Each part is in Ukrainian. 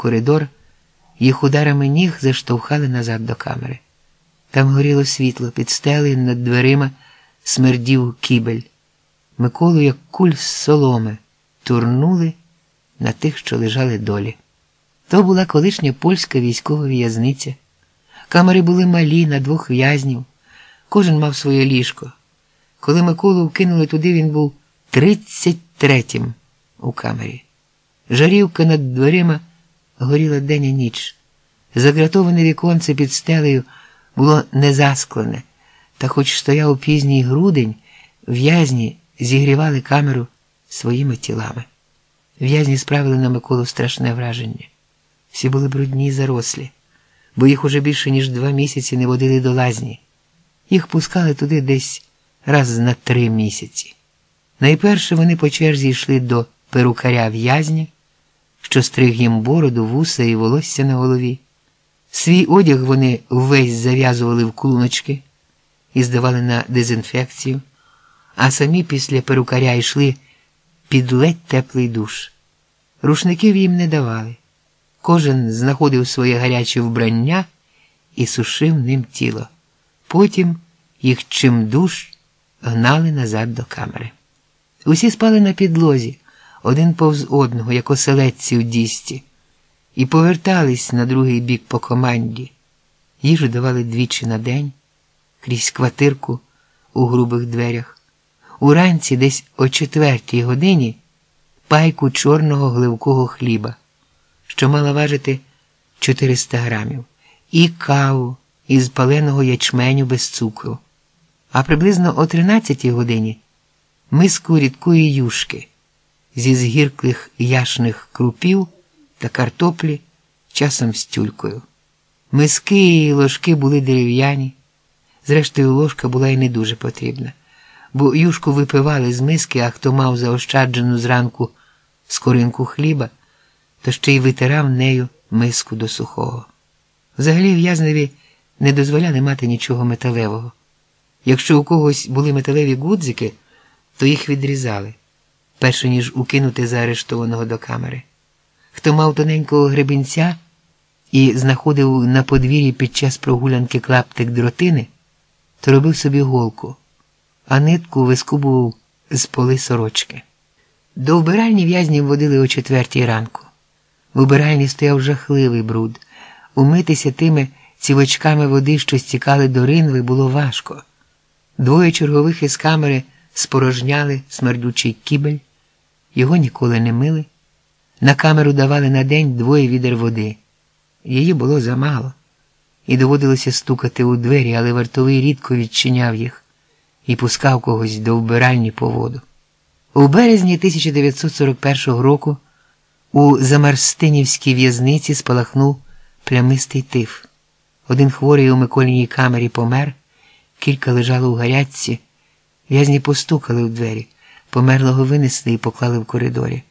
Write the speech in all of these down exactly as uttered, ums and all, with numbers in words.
коридор, їх ударами ніг заштовхали назад до камери. Там горіло світло, під стелею над дверима смердів кібель. Миколу, як куль з соломи, турнули на тих, що лежали долі. То була колишня польська військова в'язниця. Камери були малі, на двох в'язнів. Кожен мав своє ліжко. Коли Миколу вкинули туди, він був тридцять третім у камері. Жарівка над дверима горіла день і ніч. Загратоване віконце під стелею було не засклене, та хоч стояв пізній грудень, в'язні зігрівали камеру своїми тілами. В'язні справили на Миколу страшне враження. Всі були брудні й зарослі, бо їх уже більше ніж два місяці не водили до лазні. Їх пускали туди десь раз на три місяці. Найперше вони по черзі йшли до перукаря в'язня, що стриг їм бороду, вуса і волосся на голові. Свій одяг вони ввесь зав'язували в клуночки і здавали на дезінфекцію, а самі після перукаря йшли під ледь теплий душ. Рушників їм не давали. Кожен знаходив своє гаряче вбрання і сушив ним тіло. Потім їх чимдуж гнали назад до камери. Усі спали на підлозі, один повз одного, як оселедці у дісті, і повертались на другий бік по команді. Їжу давали двічі на день, крізь квартирку у грубих дверях. Уранці десь о четвертій годині пайку чорного гливкого хліба, що мала важити чотириста грамів, і каву із паленого ячменю без цукру. А приблизно о тринадцятій годині миску рідкої юшки зі згірклих яшних крупів та картоплі, часом з тюлькою. Миски і ложки були дерев'яні, зрештою ложка була й не дуже потрібна, бо юшку випивали з миски, а хто мав заощаджену зранку скоринку хліба, то ще й витирав нею миску до сухого. Взагалі в'язневі не дозволяли мати нічого металевого. Якщо у когось були металеві гудзики, то їх відрізали, перше ніж укинути заарештованого до камери. Хто мав тоненького гребінця і знаходив на подвір'ї під час прогулянки клаптик дротини, то робив собі голку, а нитку вискубував з поли сорочки. До вбиральні в'язнів водили о четвертій ранку. В убиральні стояв жахливий бруд. Умитися тими цівочками води, що стікали до ринви, було важко. Двоє чергових із камери спорожняли смердючий кібель, його ніколи не мили. На камеру давали на день двоє відер води. Її було замало, і доводилося стукати у двері, але вартовий рідко відчиняв їх і пускав когось до вбиральні по воду. У березні тисяча дев'ятсот сорок першого року у Замарстинівській в'язниці спалахнув плямистий тиф. Один хворий у Миколіній камері помер, кілька лежало у гарячці. В'язні постукали у двері, померлого винесли і поклали в коридорі.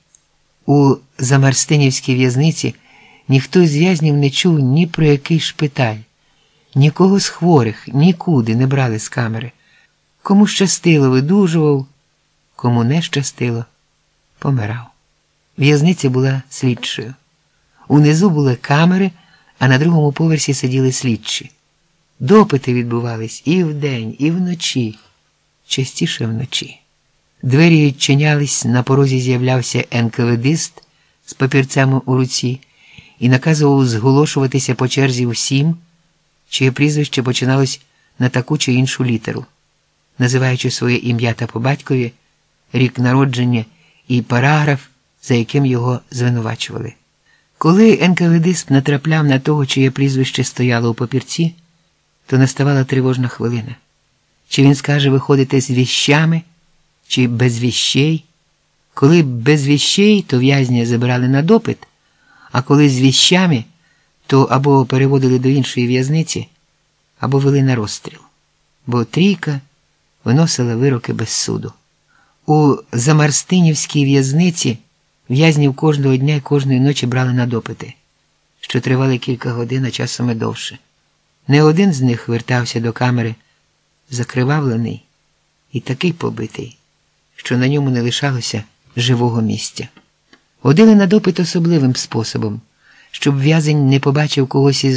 У Замарстинівській в'язниці ніхто з в'язнів не чув ні про який шпиталь. Нікого з хворих нікуди не брали з камери. Кому щастило, видужував, кому не щастило, помирав. В'язниця була слідчою. Унизу були камери, а на другому поверсі сиділи слідчі. Допити відбувались і вдень, і вночі, частіше вночі. Двері відчинялись, на порозі з'являвся ен ка ве дист з папірцями у руці і наказував зголошуватися по черзі всім, чиє прізвище починалось на таку чи іншу літеру, називаючи своє ім'я та по батькові, рік народження і параграф, за яким його звинувачували. Коли ен ка ве дист натрапляв на того, чиє прізвище стояло у папірці, то наставала тривожна хвилина. Чи він скаже виходити з віщами, чи без віщей? Коли без віщей, то в'язня забирали на допит, а коли з віщами, то або переводили до іншої в'язниці, або вели на розстріл. Бо трійка виносила вироки без суду. У Замарстинівській в'язниці в'язнів кожного дня і кожної ночі брали на допити, що тривали кілька годин, а часом і довше. Не один з них вертався до камери закривавлений і такий побитий, що на ньому не лишалося живого місця. Водили на допит особливим способом. щоб в'язень не побачив когось із